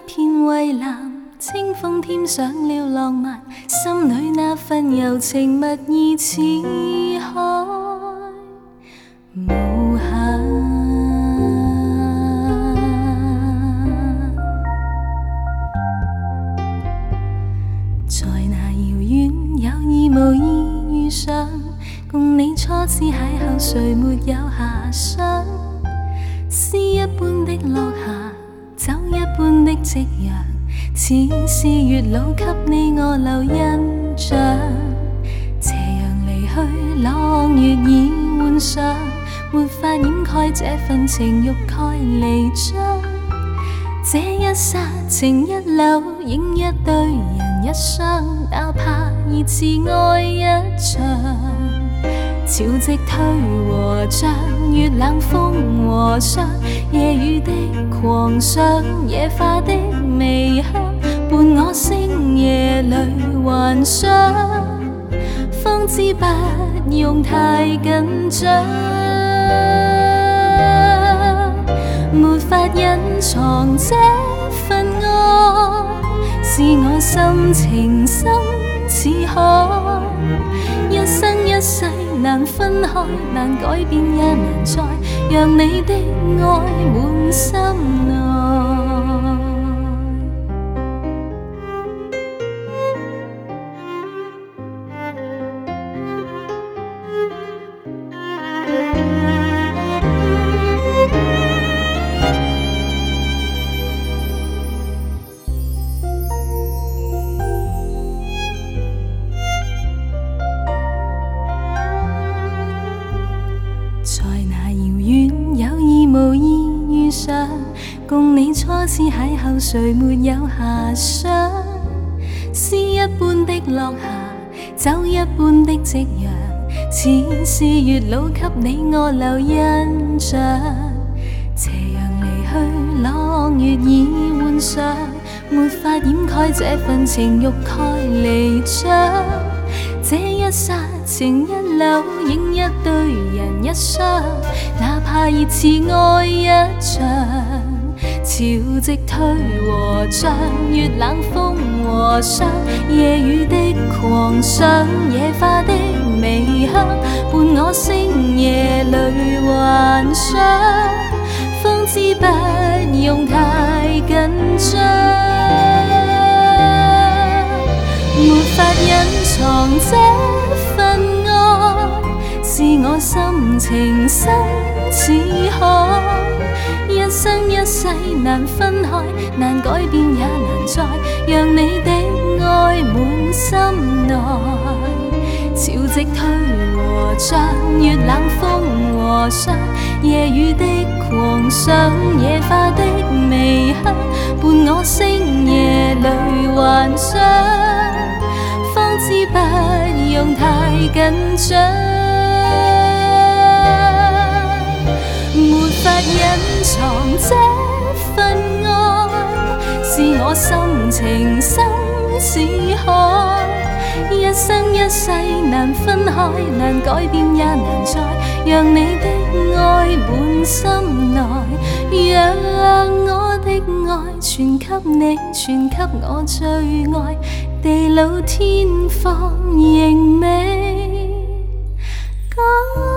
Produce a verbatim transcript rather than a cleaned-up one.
片蔚蓝，清风添上了浪漫，心里那份柔情蜜意似海无限。在那遥遠有意無意遇上，共你初次邂逅，誰沒有遐想？詩一般的落霞，酒一般的夕陽，似是月老給你我留印象。斜陽離去，朗月已換上，沒法掩蓋這份情慾蓋彌彰。這一剎情一縷，影一對人一雙，哪怕熱熾愛一場。潮汐退和漲，月冷風和霜，夜雨的狂想，野花的微香，伴我星夜裏幻想，方知不用太緊張，沒法隱藏這份愛，是我心情深似海，一生一世難分開，難改變也難再讓你的愛滿心內。在那遙遠有意無意遇上，共你初次邂逅，誰沒有遐想？詩一般的落霞，酒一般的夕陽，似是月老給你我留印象。斜陽離去，朗月已換上，沒法掩蓋這份情慾蓋彌彰。這一剎情一縷，影一對人一雙，哪怕熱熾愛一場。潮汐退和漲，月冷風和霜，夜雨的狂想，野花的微香，伴我星夜裏幻想，方知不用太緊張，沒法隱藏這份愛，是我心情深似海，一生一世難分開，難改變也難再讓你的愛滿心內。潮汐退和漲，月冷風和霜，夜雨的狂想，野花的微香，伴我星夜裏幻想，方知不用太緊張，沒法隱藏這份愛，是我心情深似海，一生一世難分開，難改變也難再讓你的愛滿心內，讓我的愛傳給你，傳給我最愛，地老天荒仍未改。